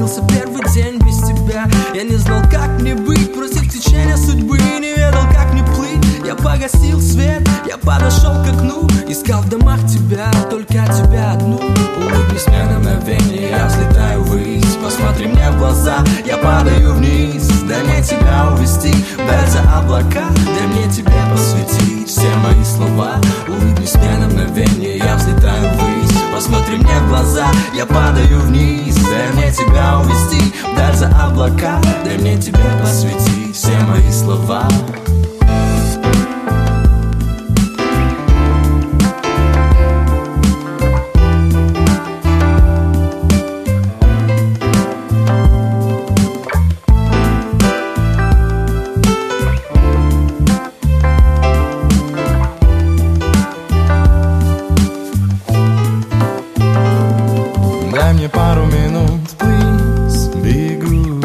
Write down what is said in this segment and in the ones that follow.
остался первый день без тебя. Я не знал, как мне быть против течения судьбы, не ведал, как мне плыть. Я погасил свет, я подошел к окну, искал в домах тебя, только тебя одну. Улыбнись мне на мгновение, я взлетаю ввысь. Посмотри мне в глаза, я падаю вниз. Дай мне тебя увести вдаль за облака, дай мне тебе посвятить все мои слова. Улыбнись мне на мгновение, я взлетаю ввысь. Посмотри мне в глаза, я падаю вниз. Дай мне тебя увести вдаль за облака, дай мне тебе посвятить все мои слова. Дай мне пару минут, please, бегу.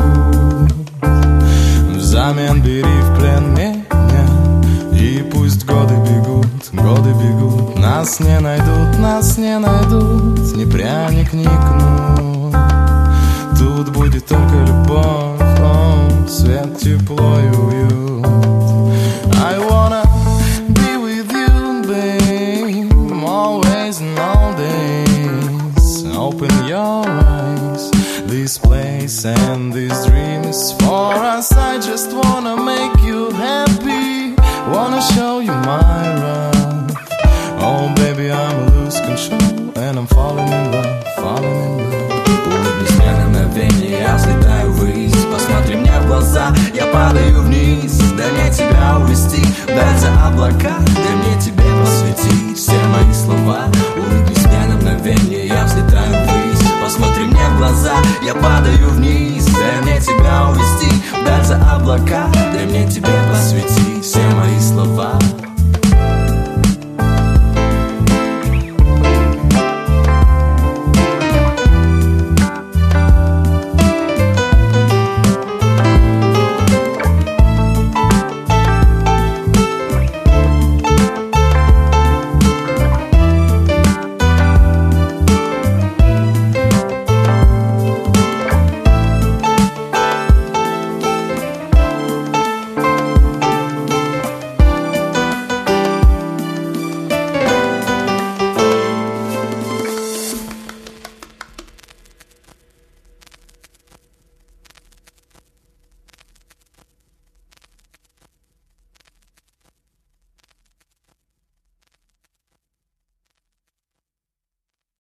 Взамен бери в плен меня, и пусть годы бегут. Нас не найдут, ни пряник, ни кнут. Тут будет только любовь, свет, тепло и уют. I wanna be with you, babe, always and all days. Open your eyes, this place and this dream is for us. I just wanna make you happy, wanna show you my love. Oh baby, I'm lose control, and I'm falling in love. Улыбнись мне на мгновение, я взлетаю ввысь. Посмотри мне в глаза, я падаю вниз. Дай мне тебя увести вдаль за облака, дай мне тебе посвятить все мои слова. Улыбнись мне на мгновение, я взлетаю ввысь. Посмотри мне в глаза, я падаю